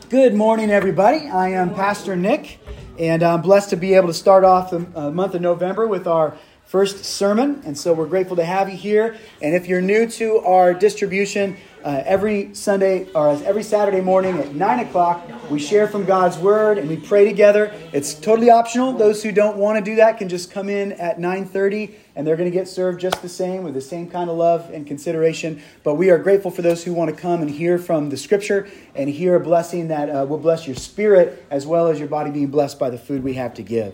Good morning, everybody. I am Pastor Nick, and I'm blessed to be able to start off the month of November with our first sermon. And so we're grateful to have you here. And if you're new to our distribution, every Sunday or every Saturday morning at 9 o'clock, we share from God's Word and we pray together. It's totally optional. Those who don't want to do that can just come in at 9:30 and they're going to get served just the same with the same kind of love and consideration. But we are grateful for those who want to come and hear from the Scripture and hear a blessing that will bless your spirit as well as your body being blessed by the food we have to give.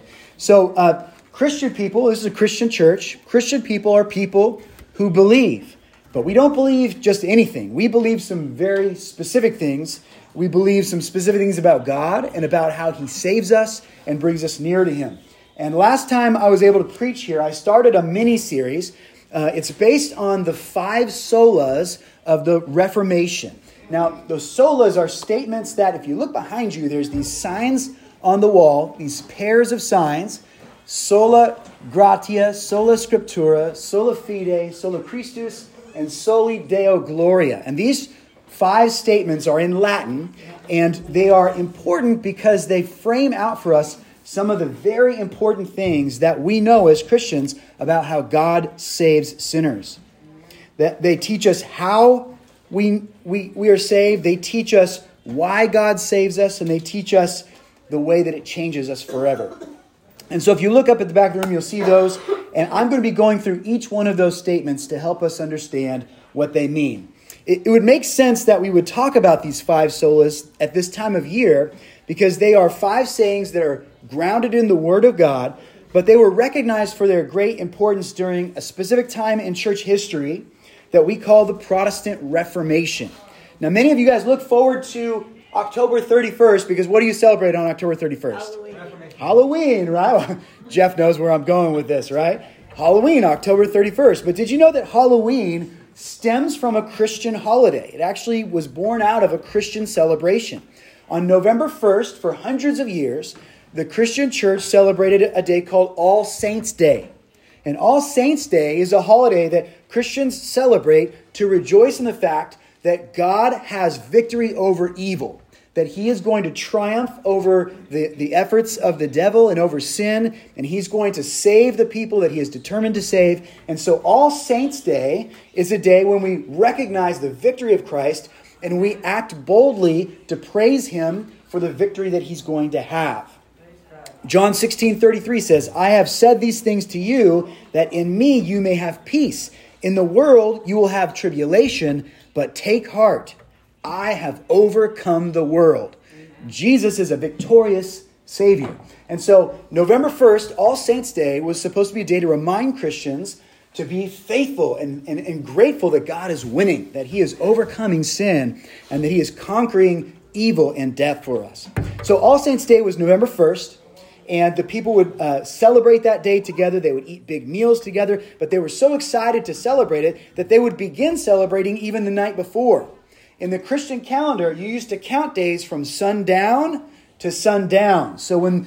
So Christian people, this is a Christian church. Christian people are people who believe. But we don't believe just anything. We believe some very specific things. We believe some specific things about God and about how He saves us and brings us near to Him. And last time I was able to preach here, I started a mini-series. It's based on the 5 solas of the Reformation. Now, those solas are statements that, if you look behind you, there's these signs on the wall, these pairs of signs. Sola gratia, sola scriptura, sola fide, sola Christus, and soli Deo gloria. And these 5 statements are in Latin, and they are important because they frame out for us some of the very important things that we know as Christians about how God saves sinners. That they teach us how we are saved. They teach us why God saves us, and they teach us the way that it changes us forever. And so if you look up at the back of the room, you'll see those. And I'm going to be going through each one of those statements to help us understand what they mean. It would make sense that we would talk about these 5 solas at this time of year because they are 5 sayings that are grounded in the Word of God, but they were recognized for their great importance during a specific time in church history that we call the Protestant Reformation. Now, many of you guys look forward to October 31st because what do you celebrate on October 31st? Halloween, right? Jeff knows where I'm going with this, right? Halloween, October 31st. But did you know that Halloween stems from a Christian holiday? It actually was born out of a Christian celebration. On November 1st, for hundreds of years, the Christian church celebrated a day called All Saints' Day. And All Saints' Day is a holiday that Christians celebrate to rejoice in the fact that God has victory over evil, that He is going to triumph over the efforts of the devil and over sin, and He's going to save the people that He is determined to save. And so All Saints' Day is a day when we recognize the victory of Christ and we act boldly to praise Him for the victory that He's going to have. John 16:33 says, I have said these things to you, that in me you may have peace. In the world you will have tribulation, but take heart. I have overcome the world. Jesus is a victorious Savior. And so November 1st, All Saints' Day, was supposed to be a day to remind Christians to be faithful and grateful that God is winning, that He is overcoming sin, and that He is conquering evil and death for us. So All Saints' Day was November 1st, and the people would celebrate that day together. They would eat big meals together, but they were so excited to celebrate it that they would begin celebrating even the night before. In the Christian calendar, you used to count days from sundown to sundown. So when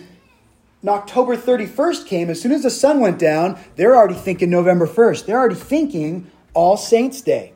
October 31st came, as soon as the sun went down, they're already thinking November 1st. They're already thinking All Saints' Day.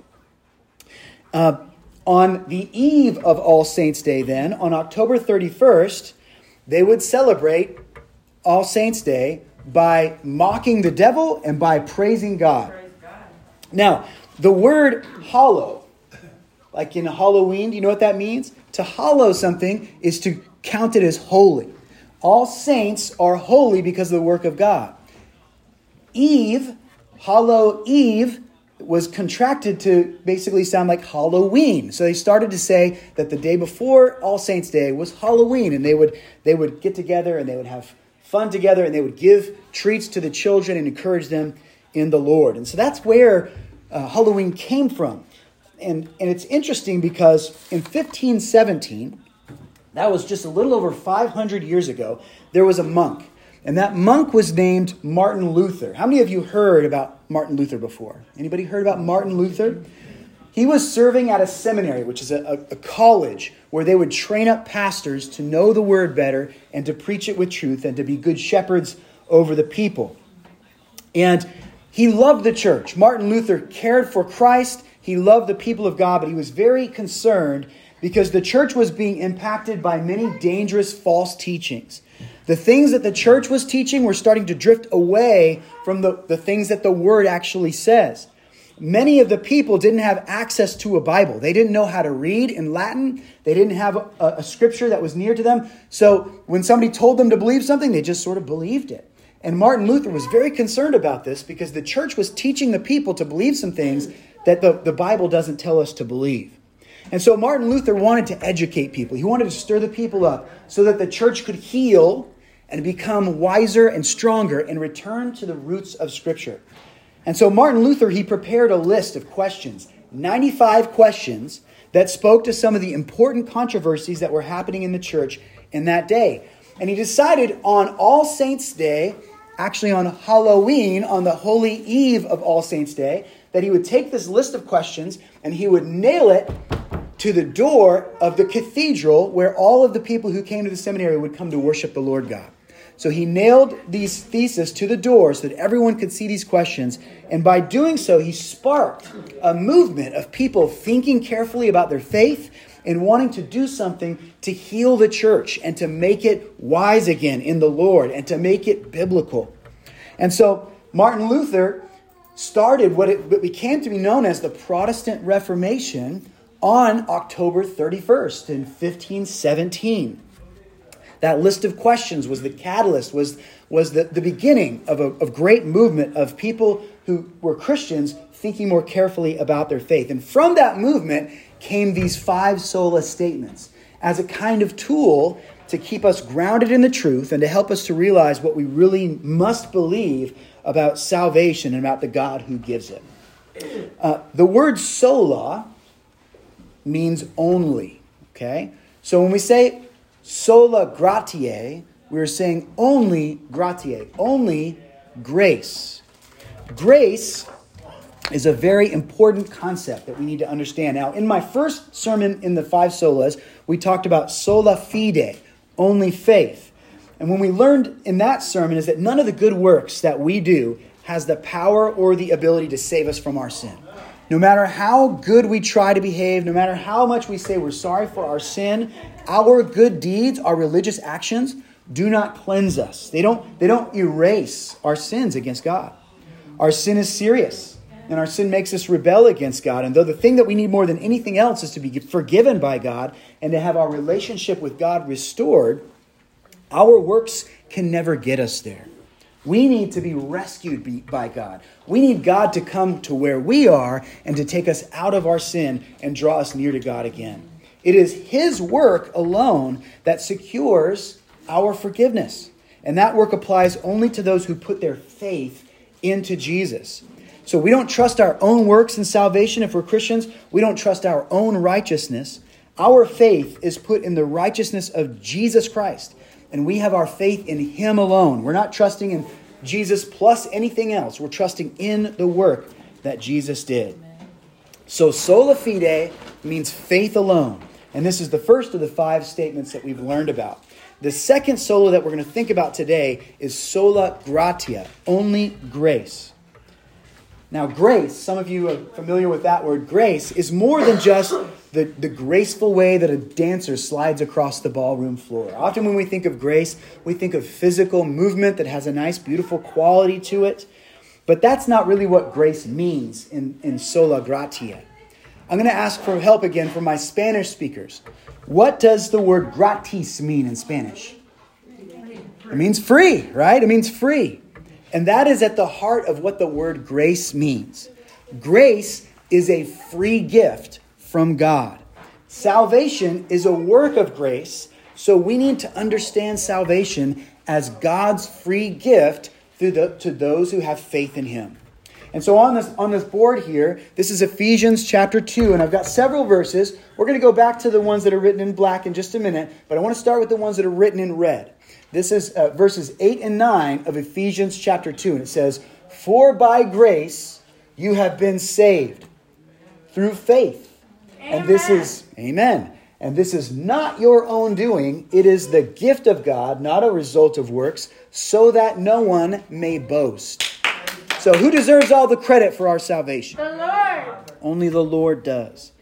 On the eve of All Saints' Day then, on October 31st, they would celebrate All Saints' Day by mocking the devil and by praising God. Now, the word hallow, like in Halloween, do you know what that means? To hallow something is to count it as holy. All saints are holy because of the work of God. Eve, Hallow Eve, was contracted to basically sound like Halloween. So they started to say that the day before All Saints' Day was Halloween, and they would get together and they would have fun together and they would give treats to the children and encourage them in the Lord. And so that's where Halloween came from. And it's interesting because in 1517, that was just a little over 500 years ago, there was a monk. And that monk was named Martin Luther. How many of you heard about Martin Luther before? Anybody heard about Martin Luther? He was serving at a seminary, which is a college where they would train up pastors to know the word better and to preach it with truth and to be good shepherds over the people. And he loved the church. Martin Luther cared for Christ. He loved the people of God, but he was very concerned because the church was being impacted by many dangerous false teachings. The things that the church was teaching were starting to drift away from the things that the Word actually says. Many of the people didn't have access to a Bible. They didn't know how to read in Latin. They didn't have a scripture that was near to them. So when somebody told them to believe something, they just sort of believed it. And Martin Luther was very concerned about this because the church was teaching the people to believe some things that the Bible doesn't tell us to believe. And so Martin Luther wanted to educate people. He wanted to stir the people up so that the church could heal and become wiser and stronger and return to the roots of Scripture. And so Martin Luther, he prepared a list of questions, 95 questions that spoke to some of the important controversies that were happening in the church in that day. And he decided on All Saints' Day, actually on Halloween, on the holy eve of All Saints' Day, that he would take this list of questions and he would nail it to the door of the cathedral where all of the people who came to the seminary would come to worship the Lord God. So he nailed these theses to the door so that everyone could see these questions. And by doing so, he sparked a movement of people thinking carefully about their faith and wanting to do something to heal the church and to make it wise again in the Lord and to make it biblical. And so Martin Luther started what became to be known as the Protestant Reformation on October 31st in 1517. That list of questions was the catalyst, was the beginning of a great movement of people who were Christians thinking more carefully about their faith. And from that movement came these 5 sola statements as a kind of tool to keep us grounded in the truth and to help us to realize what we really must believe about salvation and about the God who gives it. The word sola means only, okay? So when we say sola gratiae, we're saying only gratiae, only grace. Grace is a very important concept that we need to understand. Now, in my first sermon in the 5 solas, we talked about sola fide, only faith. And when we learned in that sermon is that none of the good works that we do has the power or the ability to save us from our sin. No matter how good we try to behave, no matter how much we say we're sorry for our sin, our good deeds, our religious actions, do not cleanse us. They don't erase our sins against God. Our sin is serious, and our sin makes us rebel against God. And though the thing that we need more than anything else is to be forgiven by God and to have our relationship with God restored, our works can never get us there. We need to be rescued by God. We need God to come to where we are and to take us out of our sin and draw us near to God again. It is His work alone that secures our forgiveness. And that work applies only to those who put their faith into Jesus. So we don't trust our own works in salvation if we're Christians. We don't trust our own righteousness. Our faith is put in the righteousness of Jesus Christ. And we have our faith in Him alone. We're not trusting in Jesus plus anything else. We're trusting in the work that Jesus did. So sola fide means faith alone. And this is the first of the 5 statements that we've learned about. The second sola that we're going to think about today is sola gratia, only grace. Now grace, some of you are familiar with that word. Grace is more than just the graceful way that a dancer slides across the ballroom floor. Often when we think of grace, we think of physical movement that has a nice, beautiful quality to it. But that's not really what grace means in sola gratia. I'm going to ask for help again from my Spanish speakers. What does the word gratis mean in Spanish? It means free, right? It means free. And that is at the heart of what the word grace means. Grace is a free gift from God. Salvation is a work of grace, so we need to understand salvation as God's free gift to those who have faith in Him. And so on this board here, this is Ephesians chapter 2, and I've got several verses. We're going to go back to the ones that are written in black in just a minute, but I want to start with the ones that are written in red. This is verses 8 and 9 of Ephesians chapter 2, and it says, "For by grace you have been saved through faith." Amen. And this is, amen. And this is not your own doing. It is the gift of God, not a result of works, so that no one may boast. So who deserves all the credit for our salvation? The Lord. Only the Lord does.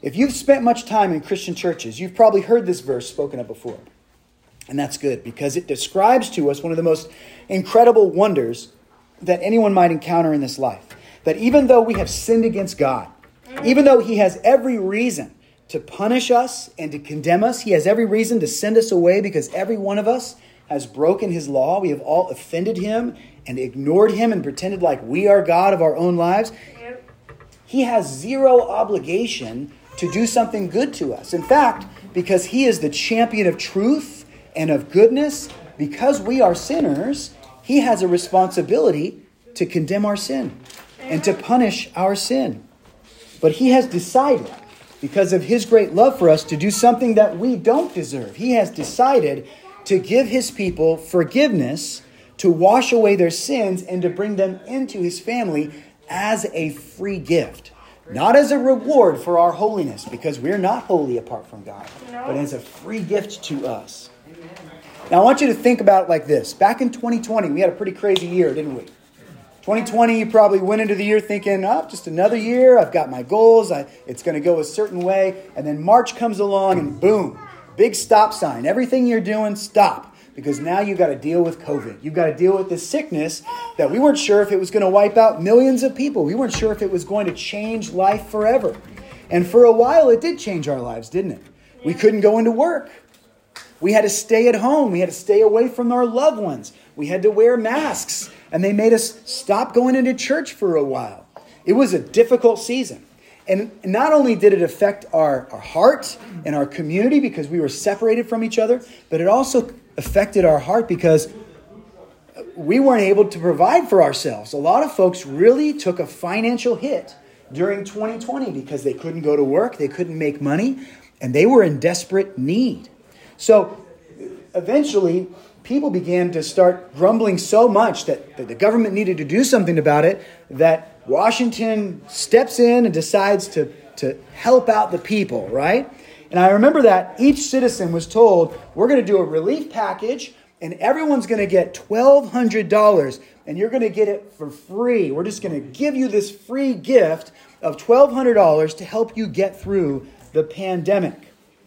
If you've spent much time in Christian churches, you've probably heard this verse spoken of before. And that's good because it describes to us one of the most incredible wonders that anyone might encounter in this life. That even though we have sinned against God, even though he has every reason to punish us and to condemn us, he has every reason to send us away because every one of us has broken his law. We have all offended him and ignored him and pretended like we are God of our own lives. He has zero obligation to do something good to us. In fact, because he is the champion of truth and of goodness, because we are sinners, he has a responsibility to condemn our sin and to punish our sin. But he has decided, because of his great love for us, to do something that we don't deserve. He has decided to give his people forgiveness, to wash away their sins, and to bring them into his family as a free gift. Not as a reward for our holiness, because we're not holy apart from God, but as a free gift to us. Now, I want you to think about it like this. Back in 2020, we had a pretty crazy year, didn't we? 2020, you probably went into the year thinking, oh, just another year. I've got my goals. It's going to go a certain way. And then March comes along and boom, big stop sign. Everything you're doing, stop. Because now you've got to deal with COVID. You've got to deal with this sickness that we weren't sure if it was going to wipe out millions of people. We weren't sure if it was going to change life forever. And for a while, it did change our lives, didn't it? We couldn't go into work. We had to stay at home. We had to stay away from our loved ones. We had to wear masks. And they made us stop going into church for a while. It was a difficult season. And not only did it affect our heart and our community because we were separated from each other, but it also affected our heart because we weren't able to provide for ourselves. A lot of folks really took a financial hit during 2020 because they couldn't go to work, they couldn't make money, and they were in desperate need. So eventually, people began to start grumbling so much that the government needed to do something about it that Washington steps in and decides to help out the people, right? And I remember that each citizen was told, we're going to do a relief package and everyone's going to get $1,200 and you're going to get it for free. We're just going to give you this free gift of $1,200 to help you get through the pandemic.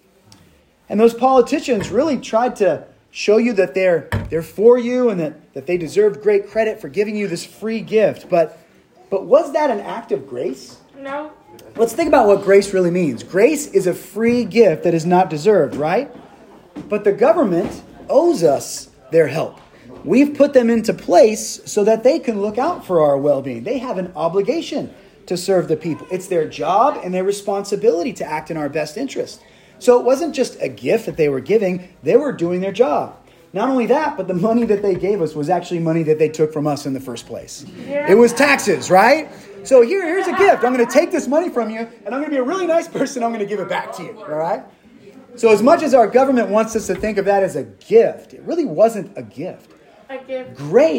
And those politicians really tried to show you that they're for you and that they deserved great credit for giving you this free gift. But was that an act of grace? No. Let's think about what grace really means. Grace is a free gift that is not deserved, right? But the government owes us their help. We've put them into place so that they can look out for our well-being. They have an obligation to serve the people. It's their job and their responsibility to act in our best interest. So it wasn't just a gift that they were giving. They were doing their job. Not only that, but the money that they gave us was actually money that they took from us in the first place. Yeah. It was taxes, right? So here's a gift. I'm going to take this money from you, and I'm going to be a really nice person. I'm going to give it back to you, all right? So as much as our government wants us to think of that as a gift, it really wasn't a gift. A gift.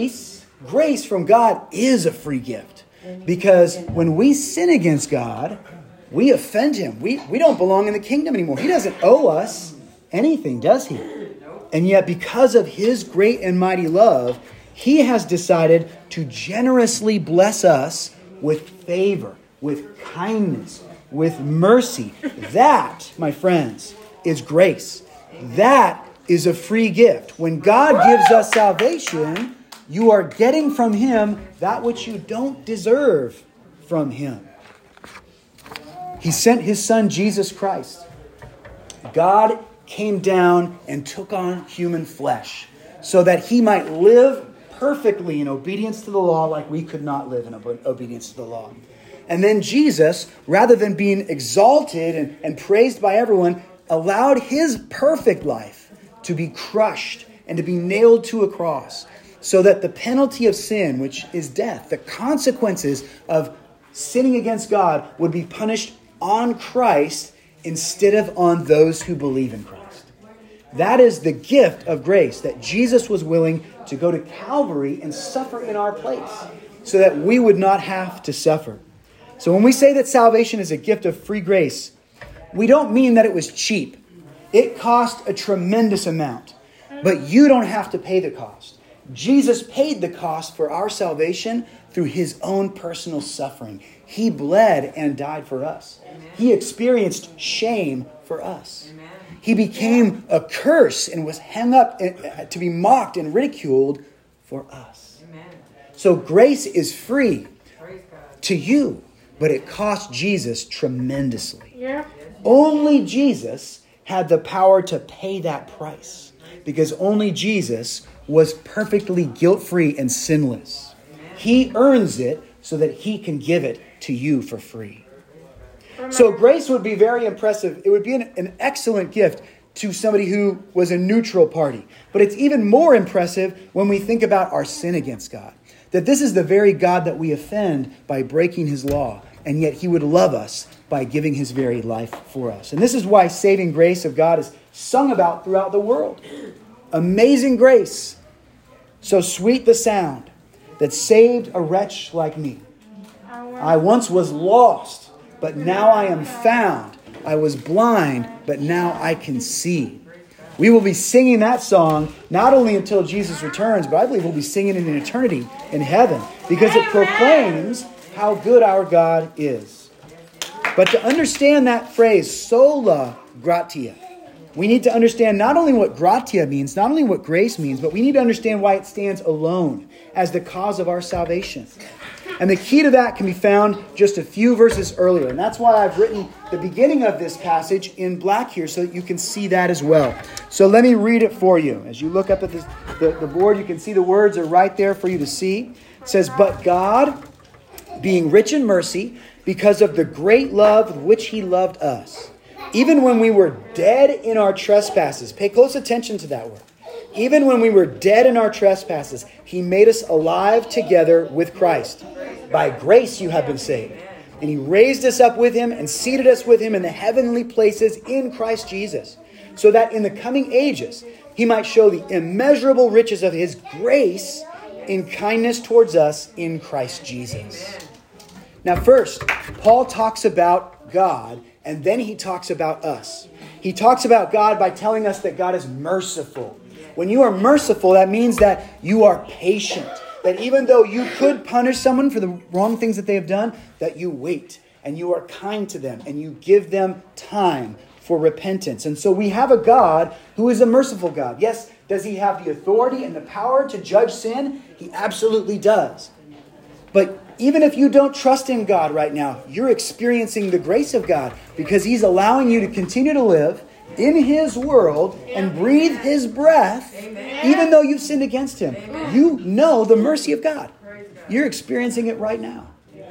Grace from God is a free gift. Because when we sin against God, we offend him. We don't belong in the kingdom anymore. He doesn't owe us anything, does he? And yet because of his great and mighty love, he has decided to generously bless us with favor, with kindness, with mercy. That, my friends, is grace. That is a free gift. When God gives us salvation, you are getting from him that which you don't deserve from him. He sent his son, Jesus Christ. God came down and took on human flesh so that he might live perfectly in obedience to the law like we could not live in obedience to the law. And then Jesus, rather than being exalted and praised by everyone, allowed his perfect life to be crushed and to be nailed to a cross so that the penalty of sin, which is death, the consequences of sinning against God would be punished on Christ instead of on those who believe in Christ. That is the gift of grace, that Jesus was willing to go to Calvary and suffer in our place so that we would not have to suffer. So when we say that salvation is a gift of free grace, we don't mean that it was cheap. It cost a tremendous amount, but you don't have to pay the cost. Jesus paid the cost for our salvation through his own personal suffering. He bled and died for us. He experienced shame for us. He became a curse and was hung up to be mocked and ridiculed for us. So grace is free to you, but it cost Jesus tremendously. Yeah. Only Jesus had the power to pay that price, because only Jesus was perfectly guilt-free and sinless. He earns it so that he can give it to you for free. So grace would be very impressive. It would be an excellent gift to somebody who was a neutral party. But it's even more impressive when we think about our sin against God. That this is the very God that we offend by breaking his law. And yet he would love us by giving his very life for us. And this is why saving grace of God is sung about throughout the world. Amazing grace, so sweet the sound, that saved a wretch like me. I once was lost, but now I am found. I was blind, but now I can see. We will be singing that song not only until Jesus returns, but I believe we'll be singing it in eternity in heaven, because it proclaims how good our God is. But to understand that phrase, sola gratia, we need to understand not only what gratia means, not only what grace means, but we need to understand why it stands alone as the cause of our salvation. And the key to that can be found just a few verses earlier. And that's why I've written the beginning of this passage in black here so that you can see that as well. So let me read it for you. As you look up at the board, you can see the words are right there for you to see. It says, "But God, being rich in mercy, because of the great love with which he loved us, even when we were dead in our trespasses." Pay close attention to that word. Even when we were dead in our trespasses, he made us alive together with Christ. By grace you have been saved. And he raised us up with him and seated us with him in the heavenly places in Christ Jesus, so that in the coming ages he might show the immeasurable riches of his grace in kindness towards us in Christ Jesus. Now first, Paul talks about God, and then he talks about us. He talks about God by telling us that God is merciful. When you are merciful, that means that you are patient. That even though you could punish someone for the wrong things that they have done, that you wait and you are kind to them and you give them time for repentance. And so we have a God who is a merciful God. Yes, does he have the authority and the power to judge sin? He absolutely does. But even if you don't trust in God right now, you're experiencing the grace of God, because he's allowing you to continue to live in his world and breathe his breath, even though you've sinned against him. You know the mercy of God. You're experiencing it right now.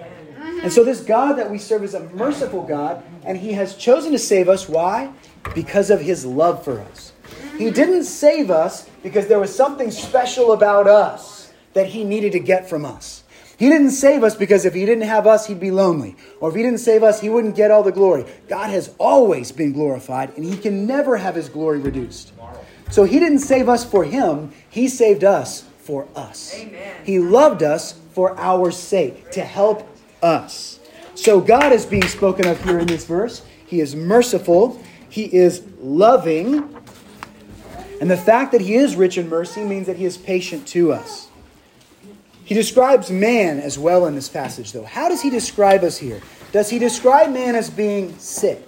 And so this God that we serve is a merciful God, and he has chosen to save us. Why? Because of his love for us. He didn't save us because there was something special about us that he needed to get from us. He didn't save us because if he didn't have us, he'd be lonely. Or if he didn't save us, he wouldn't get all the glory. God has always been glorified, and he can never have his glory reduced. So he didn't save us for him. He saved us for us. Amen. He loved us for our sake, to help us. So God is being spoken of here in this verse. He is merciful. He is loving. And the fact that he is rich in mercy means that he is patient to us. He describes man as well in this passage, though. How does he describe us here? Does he describe man as being sick?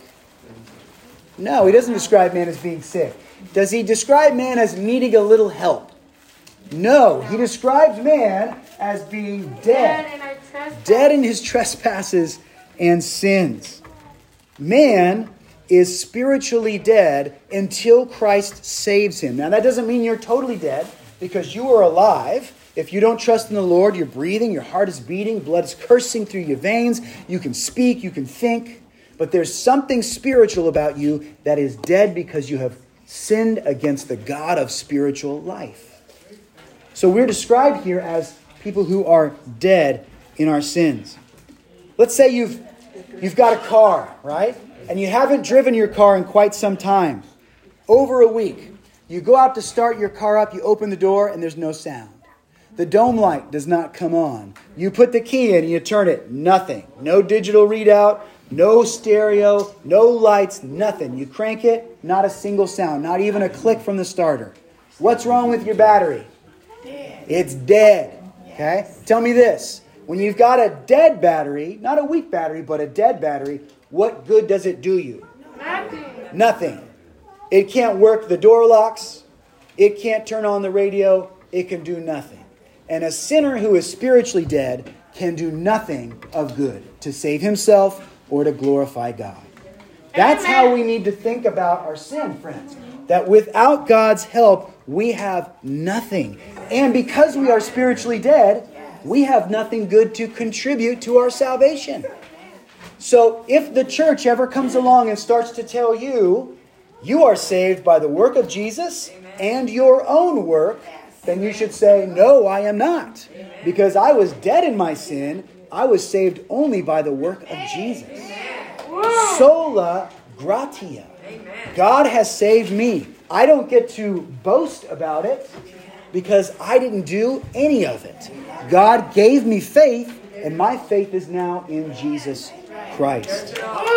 No, he doesn't describe man as being sick. Does he describe man as needing a little help? No, he describes man as being dead. Dead in his trespasses and sins. Man is spiritually dead until Christ saves him. Now, that doesn't mean you're totally dead, because you are alive. If you don't trust in the Lord, you're breathing, your heart is beating, blood is coursing through your veins, you can speak, you can think, but there's something spiritual about you that is dead because you have sinned against the God of spiritual life. So we're described here as people who are dead in our sins. Let's say you've got a car, right? And you haven't driven your car in quite some time, over a week. You go out to start your car up, you open the door, and there's no sound. The dome light does not come on. You put the key in and you turn it. Nothing. No digital readout. No stereo. No lights. Nothing. You crank it. Not a single sound. Not even a click from the starter. What's wrong with your battery? It's dead. Okay? Tell me this. When you've got a dead battery, not a weak battery, but a dead battery, what good does it do you? Nothing. It can't work the door locks. It can't turn on the radio. It can do nothing. And a sinner who is spiritually dead can do nothing of good to save himself or to glorify God. That's how we need to think about our sin, friends. That without God's help, we have nothing. And because we are spiritually dead, we have nothing good to contribute to our salvation. So if the church ever comes along and starts to tell you, you are saved by the work of Jesus and your own work, then you should say, no, I am not. Because I was dead in my sin. I was saved only by the work of Jesus. Sola gratia. God has saved me. I don't get to boast about it because I didn't do any of it. God gave me faith, and my faith is now in Jesus Christ.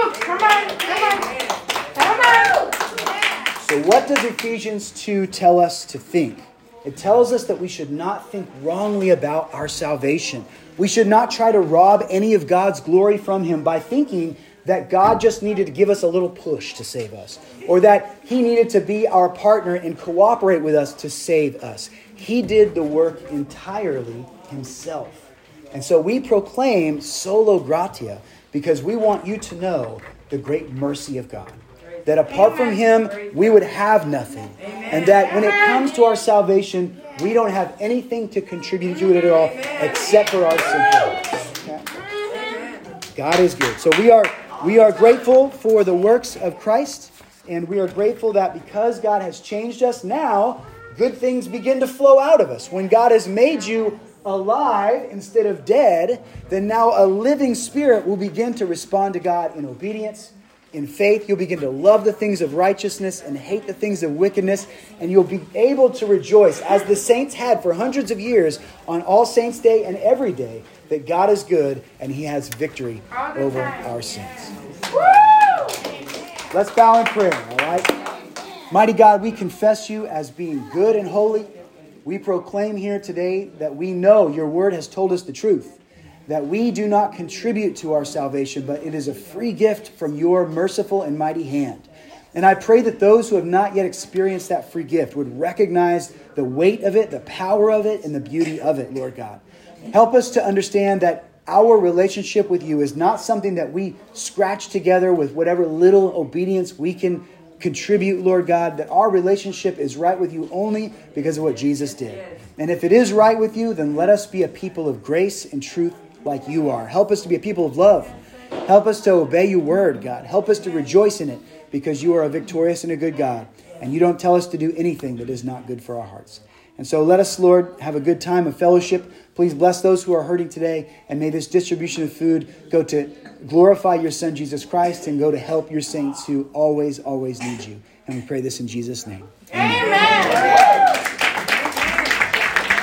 So what does Ephesians 2 tell us to think? It tells us that we should not think wrongly about our salvation. We should not try to rob any of God's glory from Him by thinking that God just needed to give us a little push to save us, or that He needed to be our partner and cooperate with us to save us. He did the work entirely Himself. And so we proclaim sola gratia because we want you to know the great mercy of God. That apart from Him, we would have nothing. And that when it comes to our salvation, we don't have anything to contribute to it at all except for our sinfulness. Okay? God is good. So we are grateful for the works of Christ. And we are grateful that because God has changed us, now good things begin to flow out of us. When God has made you alive instead of dead, then now a living spirit will begin to respond to God in obedience. In faith, you'll begin to love the things of righteousness and hate the things of wickedness. And you'll be able to rejoice, as the saints had for hundreds of years, on All Saints' Day and every day, that God is good and He has victory over our sins. Let's bow in prayer, all right? Mighty God, we confess You as being good and holy. We proclaim here today that we know Your word has told us the truth. That we do not contribute to our salvation, but it is a free gift from Your merciful and mighty hand. And I pray that those who have not yet experienced that free gift would recognize the weight of it, the power of it, and the beauty of it, Lord God. Help us to understand that our relationship with You is not something that we scratch together with whatever little obedience we can contribute, Lord God, that our relationship is right with You only because of what Jesus did. And if it is right with You, then let us be a people of grace and truth like You are. Help us to be a people of love. Help us to obey Your word, God. Help us to rejoice in it because You are a victorious and a good God. And You don't tell us to do anything that is not good for our hearts. And so let us, Lord, have a good time of fellowship. Please bless those who are hurting today. And may this distribution of food go to glorify Your Son, Jesus Christ, and go to help Your saints who always, always need You. And we pray this in Jesus' name. Amen.